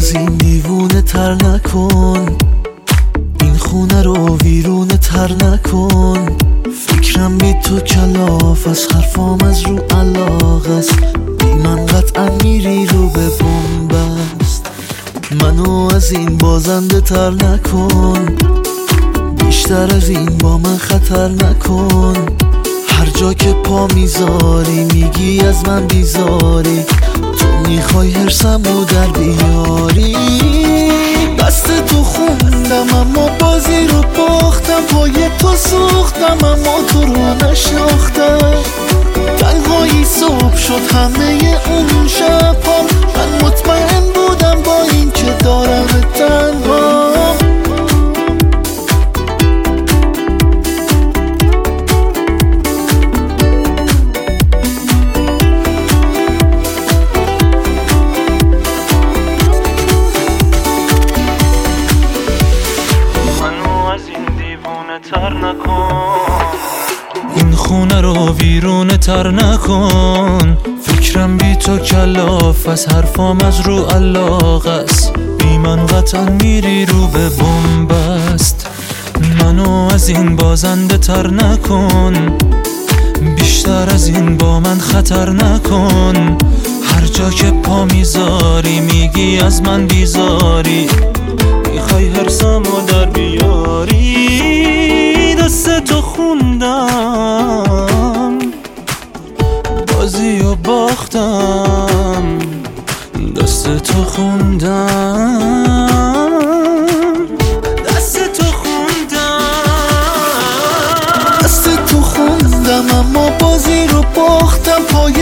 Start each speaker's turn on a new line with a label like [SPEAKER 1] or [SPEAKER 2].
[SPEAKER 1] از این دیوونه تر نکن، این خونه رو ویرونه تر نکن. فکرم بی تو کلاف از حرفام از رو علاقه است، بی من قطعا میری رو به بنبست. منو از این بازنده تر نکن، بیشتر از این با من خطر نکن. هر جا که پا میذاری میگی از من بیزاری، تو میخوای حرسمو در بیاری. دست تو خوندم اما بازی رو باختم، پای تو سوختم اما تو رو نشناختم. تنهایی صبح شد همه اون شبها، من مطمئن بودم با این که دارم تنها.
[SPEAKER 2] این خونه رو ویرونه تر نکن. فکرم بی تو کلاف از حرفام از رو علاقه است، بی من قطعا میری رو به بنبست. منو از این بازنده تر نکن، بیشتر از این با من خطر نکن. هر جا که پا میذاری میگی از من بیزاری، میخوای حرسمو در بیاری. دست تو خوندم بازی و باختم، دست تو خوندم، دست تو خوندم،
[SPEAKER 1] دست تو خوندم اما بازی رو باختم. پای